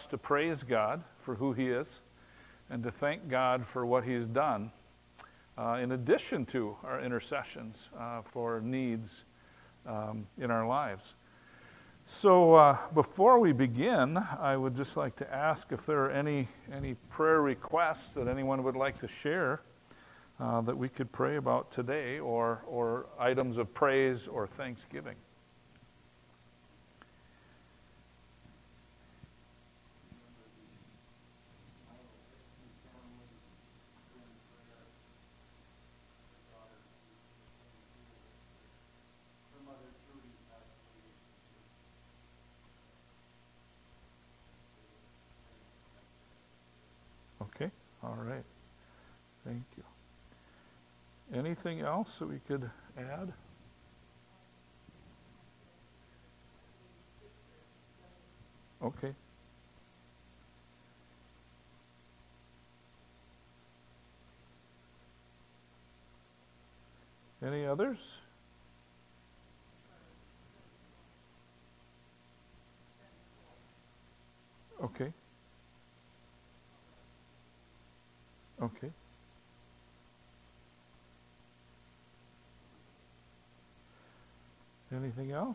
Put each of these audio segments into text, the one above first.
to praise God for who he is and to thank God for what he's done, in addition to our intercessions for needs in our lives. So before we begin, I would just like to ask if there are any prayer requests that anyone would like to share that we could pray about today, or items of praise or thanksgiving. Okay, all right. Thank you. Anything else that we could add? Okay. Any others? Okay. Okay. Anything else?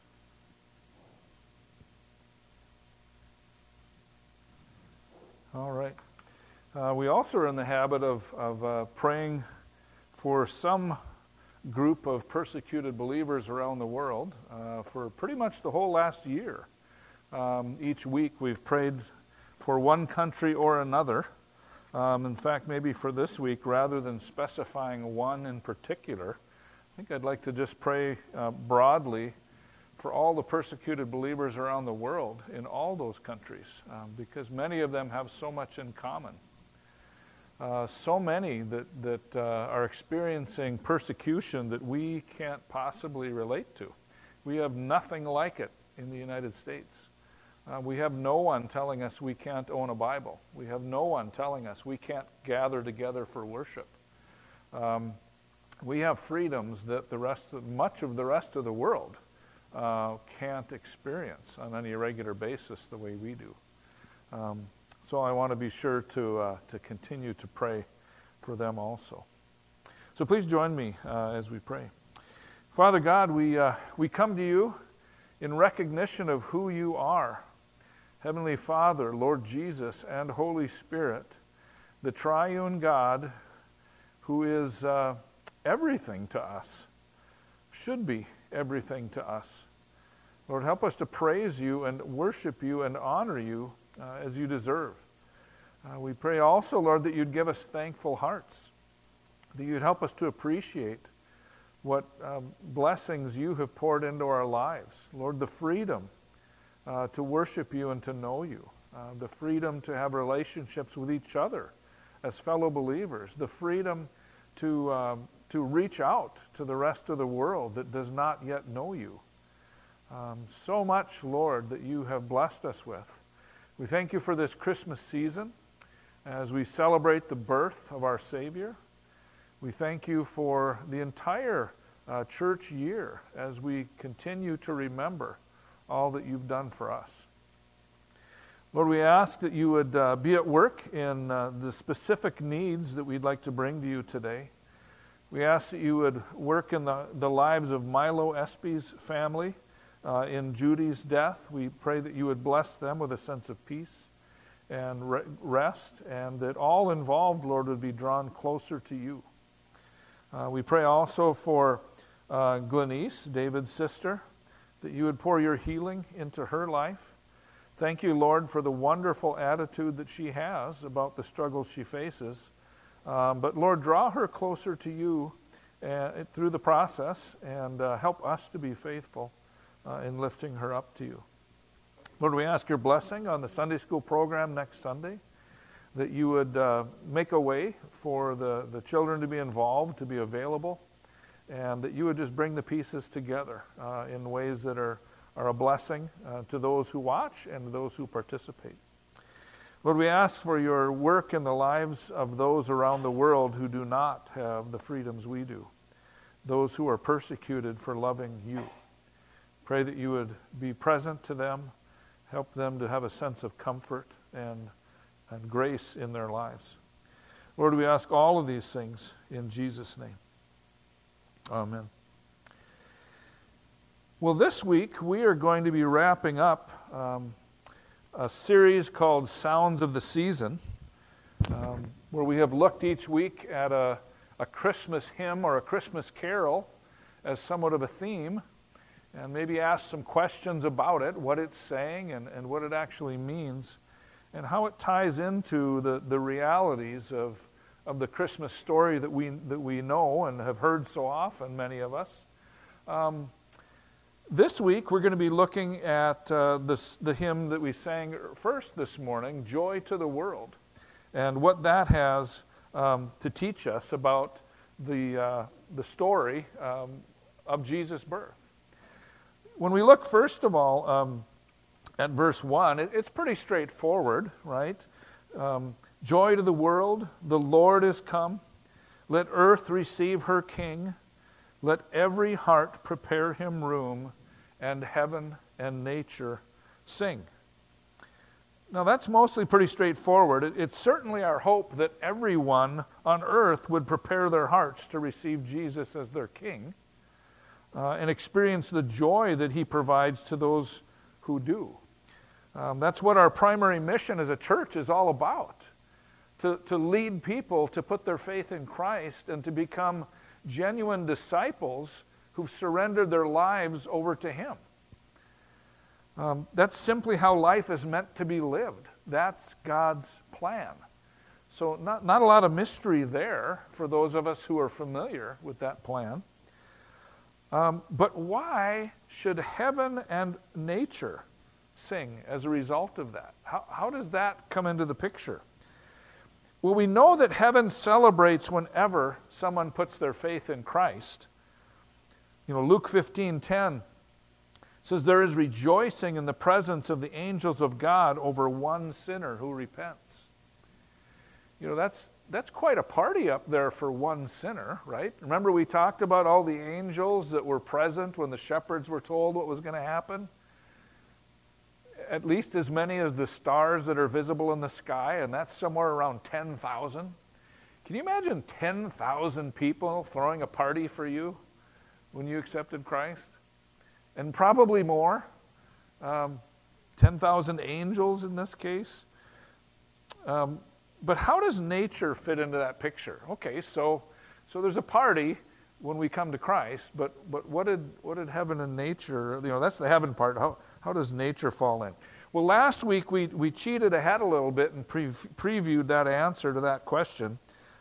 All right. We also are in the habit of praying for some group of persecuted believers around the world for pretty much the whole last year. Each week we've prayed for one country or another. In fact, maybe for this week, rather than specifying one in particular, I think I'd like to just pray broadly for all the persecuted believers around the world in all those countries, because many of them have so much in common. So many that are experiencing persecution that we can't possibly relate to. We have nothing like it in the United States. We have no one telling us we can't own a Bible. We have no one telling us we can't gather together for worship. We have freedoms that much of the rest of the world can't experience on any regular basis the way we do. So I want to be sure to continue to pray for them also. So please join me as we pray. Father God, we come to you in recognition of who you are. Heavenly Father, Lord Jesus, and Holy Spirit, the triune God who is everything to us, should be everything to us. Lord, help us to praise you and worship you and honor you as you deserve. We pray also, Lord, that you'd give us thankful hearts, that you'd help us to appreciate what blessings you have poured into our lives. Lord, the freedom to worship you and to know you, the freedom to have relationships with each other as fellow believers, the freedom to reach out to the rest of the world that does not yet know you. So much, Lord, that you have blessed us with. We thank you for this Christmas season as we celebrate the birth of our Savior. We thank you for the entire church year as we continue to remember all that you've done for us. Lord, we ask that you would be at work in the specific needs that we'd like to bring to you today. We ask that you would work in the lives of Milo Espy's family in Judy's death. We pray that you would bless them with a sense of peace and rest, and that all involved, Lord, would be drawn closer to you. We pray also for Glenise, David's sister, that you would pour your healing into her life. Thank you, Lord, for the wonderful attitude that she has about the struggles she faces. But Lord, draw her closer to you through the process, and help us to be faithful in lifting her up to you. Lord, we ask your blessing on the Sunday school program next Sunday, that you would make a way for the children to be involved, to be available, and that you would just bring the pieces together in ways that are a blessing to those who watch and to those who participate. Lord, we ask for your work in the lives of those around the world who do not have the freedoms we do, those who are persecuted for loving you. Pray that you would be present to them, Help them to have a sense of comfort and grace in their lives. Lord, we ask all of these things in Jesus' name. Amen. Well, this week we are going to be wrapping up a series called Sounds of the Season, where we have looked each week at a Christmas hymn or a Christmas carol as somewhat of a theme, and maybe ask some questions about it, what it's saying and what it actually means, and how it ties into the realities of the Christmas story that we know and have heard so often, many of us. This week we're going to be looking at the hymn that we sang first this morning, Joy to the World, and what that has to teach us about the story of Jesus' birth. When we look, first of all, at verse 1, it's pretty straightforward, right? Joy to the world, the Lord is come. Let earth receive her King. Let every heart prepare him room, and heaven and nature sing. Now that's mostly pretty straightforward. It's certainly our hope that everyone on earth would prepare their hearts to receive Jesus as their King. And experience the joy that he provides to those who do. That's what our primary mission as a church is all about, to lead people to put their faith in Christ and to become genuine disciples who've surrendered their lives over to him. That's simply how life is meant to be lived. That's God's plan. So not a lot of mystery there for those of us who are familiar with that plan. But why should heaven and nature sing as a result of that? How does that come into the picture? Well, we know that heaven celebrates whenever someone puts their faith in Christ. You know, Luke 15:10 says, there is rejoicing in the presence of the angels of God over one sinner who repents. You know, that's quite a party up there for one sinner, right? Remember we talked about all the angels that were present when the shepherds were told what was going to happen? At least as many as the stars that are visible in the sky, and that's somewhere around 10,000. Can you imagine 10,000 people throwing a party for you when you accepted Christ? And probably more. 10,000 angels in this case. But how does nature fit into that picture? Okay, so there's a party when we come to Christ, but what did heaven and nature, you know, that's the heaven part. How does nature fall in? Well, last week we cheated ahead a little bit and previewed that answer to that question,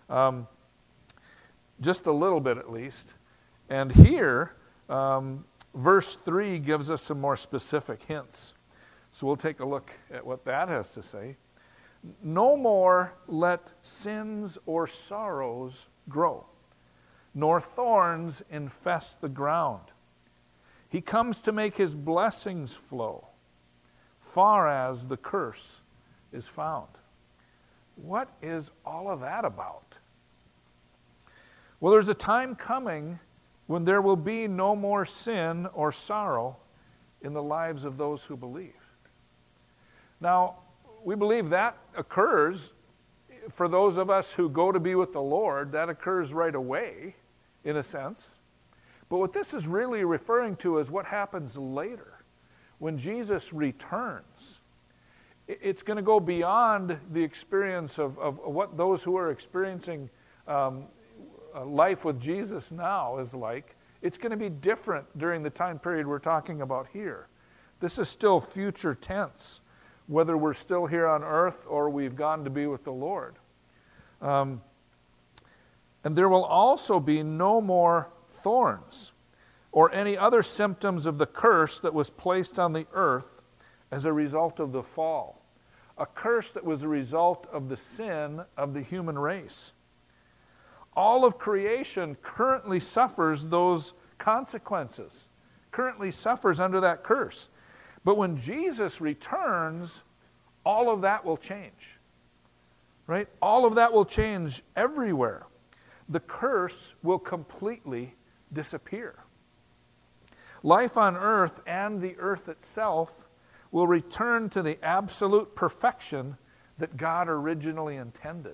just a little bit at least. And here, verse 3 gives us some more specific hints. So we'll take a look at what that has to say. No more let sins or sorrows grow, nor thorns infest the ground. He comes to make his blessings flow, far as the curse is found. What is all of that about? Well, there's a time coming when there will be no more sin or sorrow in the lives of those who believe. Now, we believe that occurs for those of us who go to be with the Lord. That occurs right away, in a sense. But what this is really referring to is what happens later, when Jesus returns. It's going to go beyond the experience of what those who are experiencing life with Jesus now is like. It's going to be different during the time period we're talking about here. This is still future tense, whether we're still here on earth or we've gone to be with the Lord. And there will also be no more thorns or any other symptoms of the curse that was placed on the earth as a result of the fall. A curse that was a result of the sin of the human race. All of creation currently suffers those consequences, currently suffers under that curse. But when Jesus returns, all of that will change, right? All of that will change everywhere. The curse will completely disappear. Life on earth and the earth itself will return to the absolute perfection that God originally intended.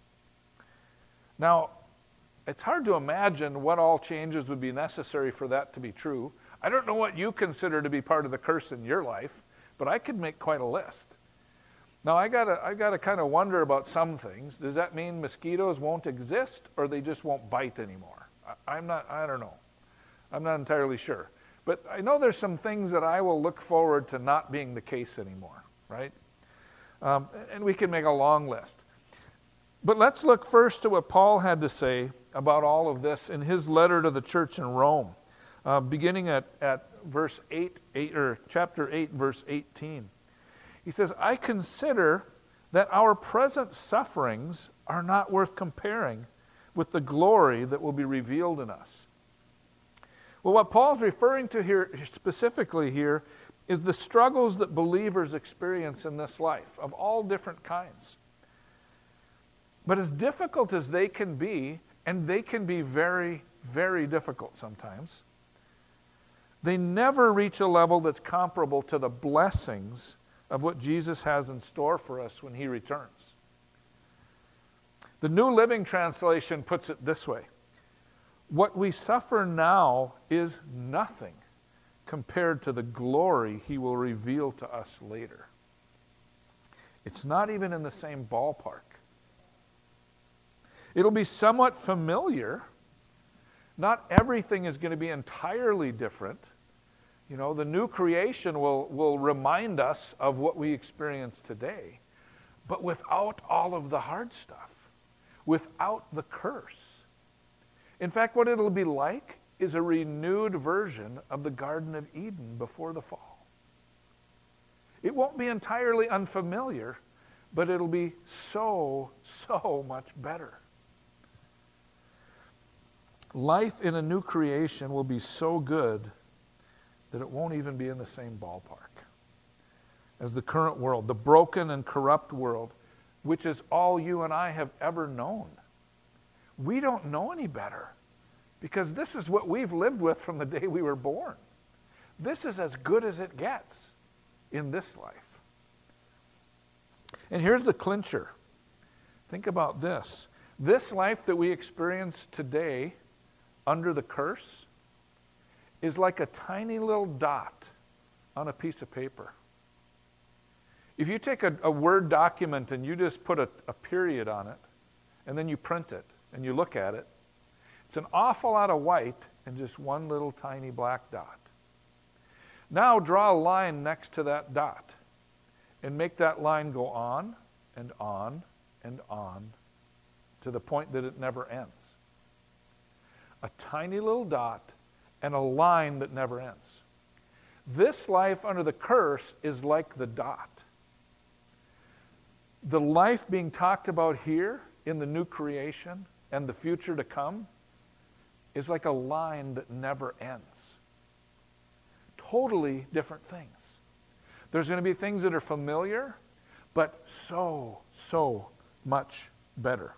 Now, it's hard to imagine what all changes would be necessary for that to be true. I don't know what you consider to be part of the curse in your life, but I could make quite a list. Now, I gotta kind of wonder about some things. Does that mean mosquitoes won't exist, or they just won't bite anymore? I don't know. I'm not entirely sure. But I know there's some things that I will look forward to not being the case anymore, right? And we can make a long list. But let's look first to what Paul had to say about all of this in his letter to the church in Rome, beginning at chapter 8, verse 18. He says, I consider that our present sufferings are not worth comparing with the glory that will be revealed in us. Well, what Paul's referring to here, specifically here, is the struggles that believers experience in this life of all different kinds. But as difficult as they can be, and they can be very, very difficult sometimes, they never reach a level that's comparable to the blessings of what Jesus has in store for us when he returns. The New Living Translation puts it this way: what we suffer now is nothing compared to the glory he will reveal to us later. It's not even in the same ballpark. It'll be somewhat familiar. Not everything is going to be entirely different. You know, the new creation will remind us of what we experience today, but without all of the hard stuff, without the curse. In fact, what it'll be like is a renewed version of the Garden of Eden before the fall. It won't be entirely unfamiliar, but it'll be so, so much better. Life in a new creation will be so good that it won't even be in the same ballpark as the current world, the broken and corrupt world, which is all you and I have ever known. We don't know any better because this is what we've lived with from the day we were born. This is as good as it gets in this life. And here's the clincher. Think about this. This life that we experience today under the curse is like a tiny little dot on a piece of paper. If you take a Word document and you just put a period on it, and then you print it, and you look at it, it's an awful lot of white and just one little tiny black dot. Now draw a line next to that dot, and make that line go on, and on, and on, to the point that it never ends. A tiny little dot and a line that never ends. This life under the curse is like the dot. The life being talked about here in the new creation and the future to come is like a line that never ends. Totally different things. There's going to be things that are familiar, but so, so much better.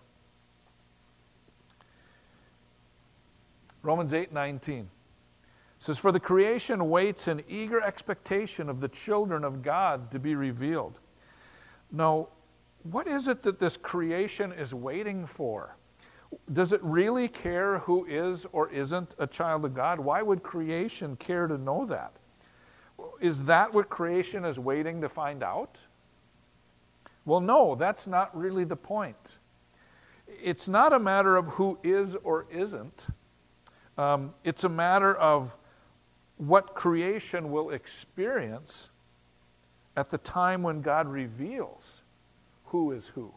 Romans 8:19 says, for the creation waits in eager expectation of the children of God to be revealed. Now, what is it that this creation is waiting for? Does it really care who is or isn't a child of God? Why would creation care to know that? Is that what creation is waiting to find out? Well, no, that's not really the point. It's not a matter of who is or isn't. It's a matter of what creation will experience at the time when God reveals who is who.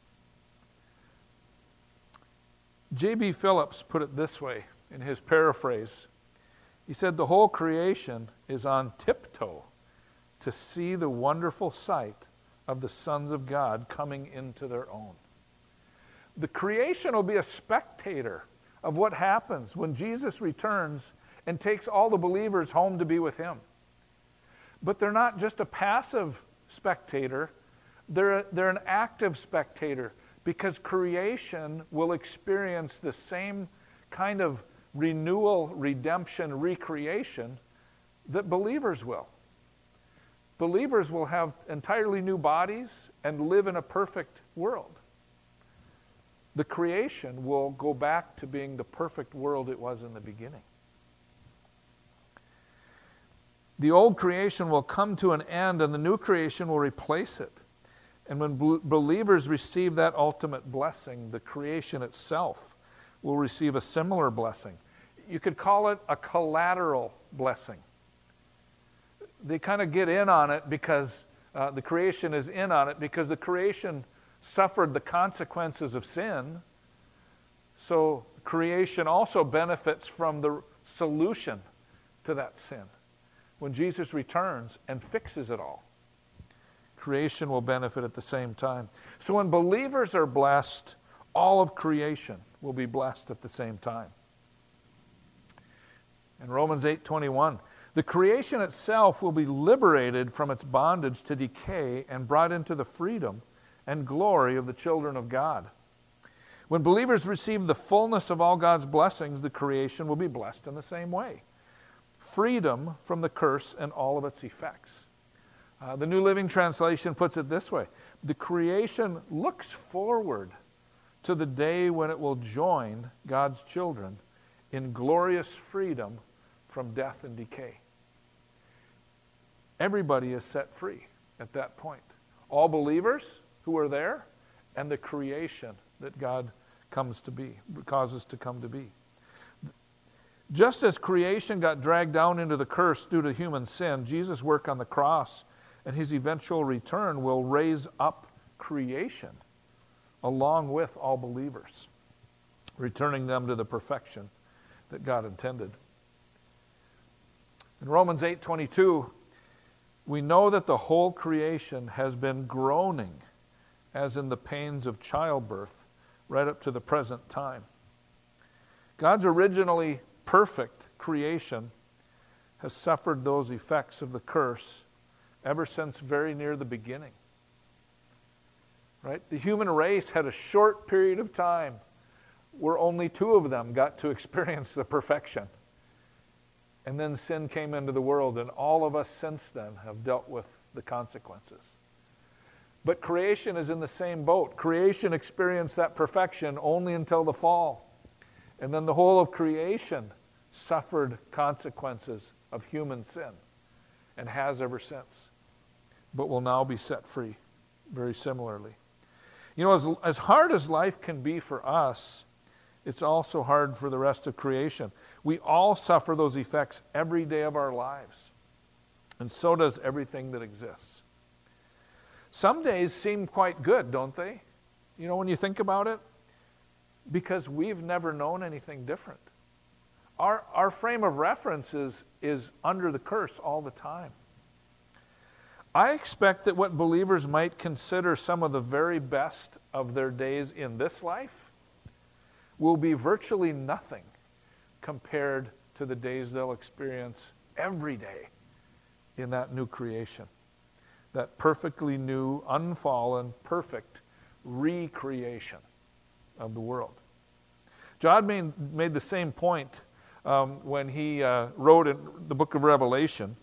J.B. Phillips put it this way in his paraphrase. He said, the whole creation is on tiptoe to see the wonderful sight of the sons of God coming into their own. The creation will be a spectator of what happens when Jesus returns and takes all the believers home to be with him. But they're not just a passive spectator, they're an active spectator, because creation will experience the same kind of renewal, redemption, recreation that believers will. believers will have entirely new bodies and live in a perfect world. The creation will go back to being the perfect world it was in the beginning. The old creation will come to an end and the new creation will replace it. And when believers receive that ultimate blessing, the creation itself will receive a similar blessing. You could call it a collateral blessing. They kind of get in on it because the creation is in on it because the creation suffered the consequences of sin. So creation also benefits from the solution to that sin. When Jesus returns and fixes it all, creation will benefit at the same time. So when believers are blessed, all of creation will be blessed at the same time. In Romans 8:21, the creation itself will be liberated from its bondage to decay and brought into the freedom and glory of the children of God. When believers receive the fullness of all God's blessings, the creation will be blessed in the same way. Freedom from the curse and all of its effects. The New Living Translation puts it this way: the creation looks forward to the day when it will join God's children in glorious freedom from death and decay. Everybody is set free at that point. All believers who are there and the creation that God causes to come to be. Just as creation got dragged down into the curse due to human sin, Jesus' work on the cross and his eventual return will raise up creation along with all believers, returning them to the perfection that God intended. In Romans 8:22, we know that the whole creation has been groaning as in the pains of childbirth right up to the present time. God's originally perfect creation has suffered those effects of the curse ever since very near the beginning. Right? The human race had a short period of time where only two of them got to experience the perfection. And then sin came into the world, and all of us since then have dealt with the consequences. But creation is in the same boat. Creation experienced that perfection only until the fall. And then the whole of creation suffered consequences of human sin and has ever since, but will now be set free very similarly. You know, as hard as life can be for us, it's also hard for the rest of creation. We all suffer those effects every day of our lives, and so does everything that exists. Some days seem quite good, don't they? You know, when you think about it, because we've never known anything different. Our frame of reference is under the curse all the time. I expect that what believers might consider some of the very best of their days in this life will be virtually nothing compared to the days they'll experience every day in that new creation, that perfectly new, unfallen, perfect recreation of the world. John made the same point when he wrote in the book of Revelation.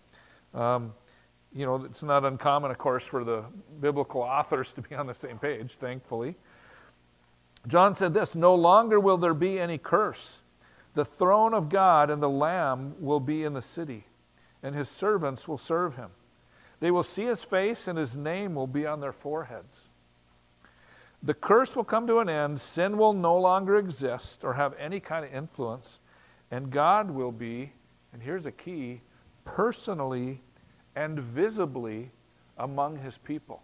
You know, it's not uncommon, of course, for the biblical authors to be on the same page, thankfully. John said this: "No longer will there be any curse. The throne of God and the Lamb will be in the city, and his servants will serve him. They will see his face, and his name will be on their foreheads. The curse will come to an end. Sin will no longer exist or have any kind of influence, and God will be," and here's a key, "personally and visibly among his people."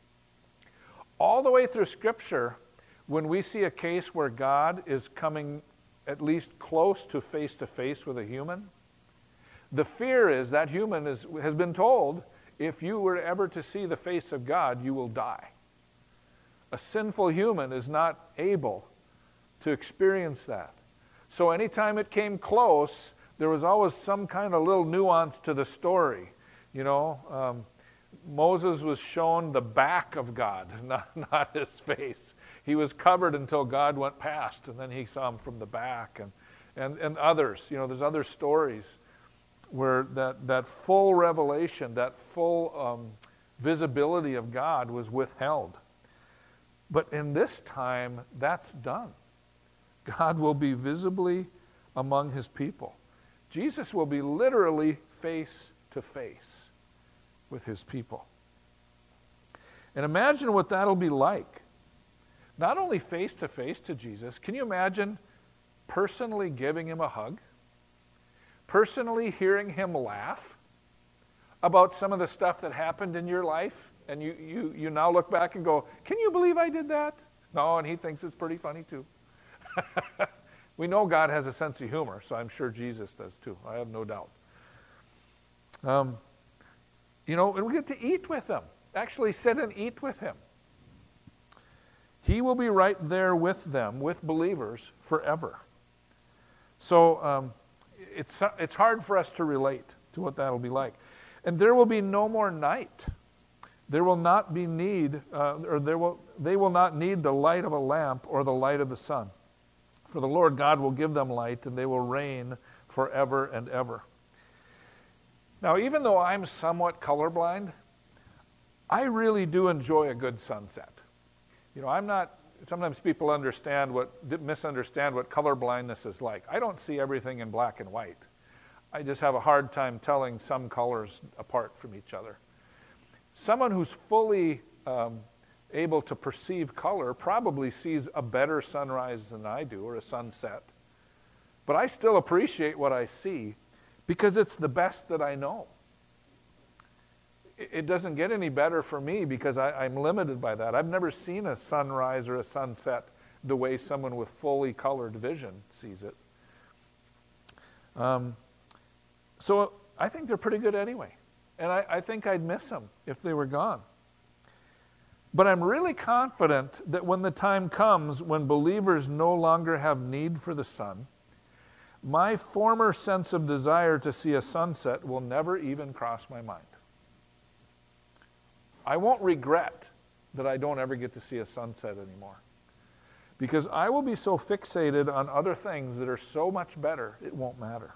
All the way through Scripture, when we see a case where God is coming at least close to face with a human, the fear is that human has been told, if you were ever to see the face of God, you will die. A sinful human is not able to experience that. So anytime it came close, there was always some kind of little nuance to the story. You know, Moses was shown the back of God, not his face. He was covered until God went past, and then he saw him from the back. And others, you know, there's other stories where that full revelation, that full visibility of God was withheld. But in this time, that's done. God will be visibly among his people. Jesus will be literally face to face with his people. And imagine what that'll be like. Not only face to face to Jesus, can you imagine personally giving him a hug? Personally hearing him laugh about some of the stuff that happened in your life, and you now look back and go, can you believe I did that? No, and he thinks it's pretty funny too. We know God has a sense of humor, so I'm sure Jesus does too. I have no doubt. And we get to eat with him. Actually sit and eat with him. He will be right there with them, with believers, forever. So it's hard for us to relate to what that'll be like. And there will be no more night. There will not be need, they will not need the light of a lamp or the light of the sun. For the Lord God will give them light, and they will reign forever and ever. Now, even though I'm somewhat colorblind, I really do enjoy a good sunset. Sometimes people misunderstand what color blindness is like. I don't see everything in black and white. I just have a hard time telling some colors apart from each other. Someone who's fully able to perceive color probably sees a better sunrise than I do, or a sunset. But I still appreciate what I see because it's the best that I know. It doesn't get any better for me because I'm limited by that. I've never seen a sunrise or a sunset the way someone with fully colored vision sees it. So I think they're pretty good anyway. And I think I'd miss them if they were gone. But I'm really confident that when the time comes when believers no longer have need for the sun, my former sense of desire to see a sunset will never even cross my mind. I won't regret that I don't ever get to see a sunset anymore, because I will be so fixated on other things that are so much better, it won't matter.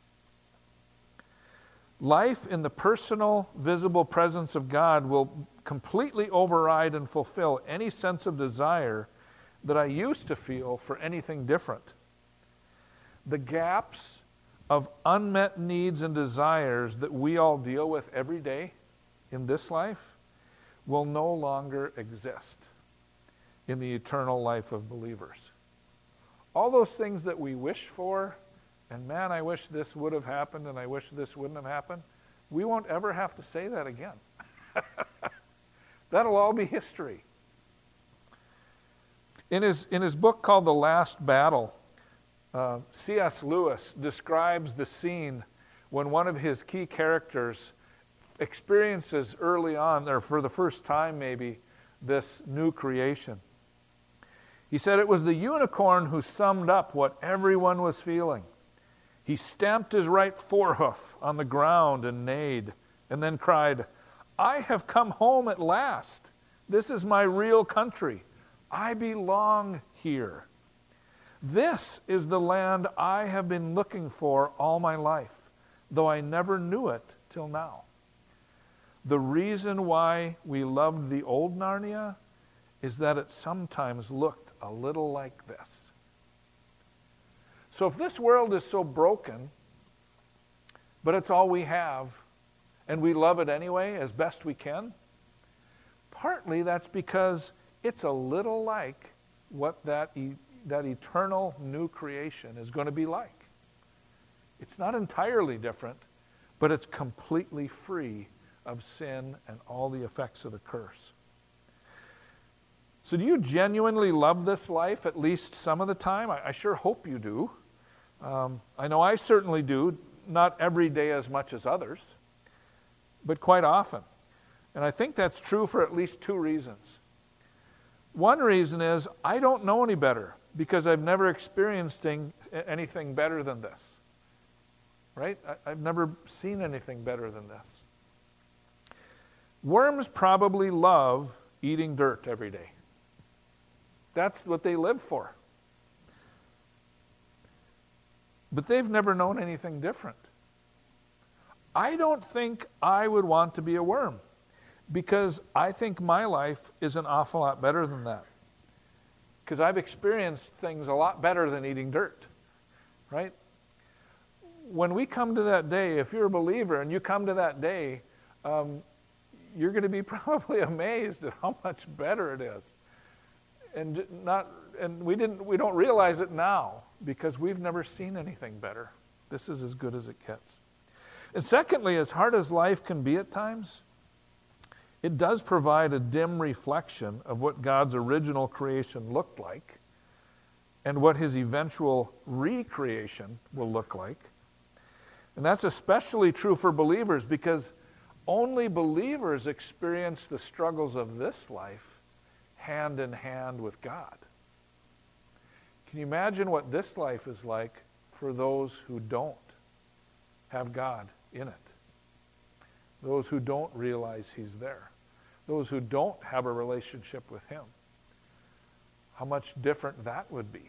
Life in the personal, visible presence of God will completely override and fulfill any sense of desire that I used to feel for anything different. The gaps of unmet needs and desires that we all deal with every day in this life will no longer exist in the eternal life of believers. All those things that we wish for, and man, I wish this would have happened and I wish this wouldn't have happened, we won't ever have to say that again. That'll all be history. In his book called The Last Battle, C.S. Lewis describes the scene when one of his key characters experiences early on, or for the first time maybe, this new creation. He said it was the unicorn who summed up what everyone was feeling. He stamped his right forehoof on the ground and neighed, and then cried, "I have come home at last. This is my real country. I belong here. This is the land I have been looking for all my life, though I never knew it till now. The reason why we loved the old Narnia is that it sometimes looked a little like this." So if this world is so broken, but it's all we have, and we love it anyway as best we can, partly that's because it's a little like what that eternal new creation is going to be like. It's not entirely different, but it's completely free of sin and all the effects of the curse. So do you genuinely love this life at least some of the time? I sure hope you do. I know I certainly do, not every day as much as others, but quite often. And I think that's true for at least two reasons. One reason is I don't know any better because I've never experienced anything better than this. Right? I've never seen anything better than this. Worms probably love eating dirt every day. That's what they live for. But they've never known anything different. I don't think I would want to be a worm, because I think my life is an awful lot better than that. Because I've experienced things a lot better than eating dirt, right? When we come to that day, if you're a believer and you come to that day, you're going to be probably amazed at how much better it is. And we don't realize it now because we've never seen anything better. This is as good as it gets. And secondly, as hard as life can be at times, it does provide a dim reflection of what God's original creation looked like and what his eventual recreation will look like. And that's especially true for believers, because only believers experience the struggles of this life hand in hand with God. Can you imagine what this life is like for those who don't have God in it? Those who don't realize he's there. Those who don't have a relationship with him. How much different that would be.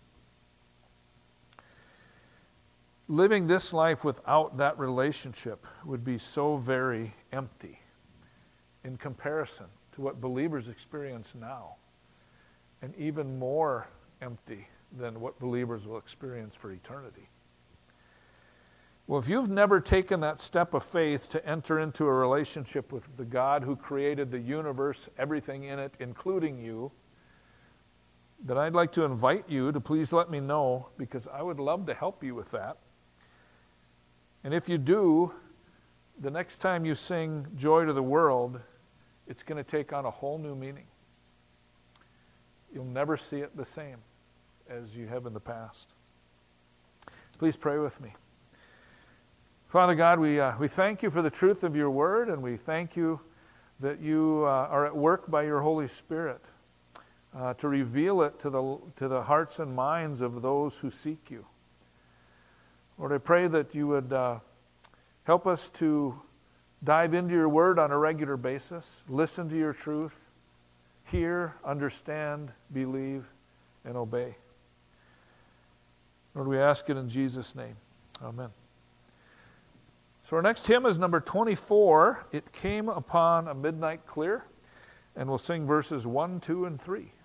Living this life without that relationship would be so very empty in comparison to what believers experience now, and even more empty than what believers will experience for eternity. Well, if you've never taken that step of faith to enter into a relationship with the God who created the universe, everything in it, including you, then I'd like to invite you to please let me know, because I would love to help you with that. And if you do, the next time you sing Joy to the World, it's going to take on a whole new meaning. You'll never see it the same as you have in the past. Please pray with me. Father God, we thank you for the truth of your word, and we thank you that you are at work by your Holy Spirit to reveal it to the hearts and minds of those who seek you. Lord, I pray that you would help us to dive into your word on a regular basis, listen to your truth, hear, understand, believe, and obey. Lord, we ask it in Jesus' name. Amen. So our next hymn is number 24, It Came Upon a Midnight Clear, and we'll sing verses 1, 2, and 3.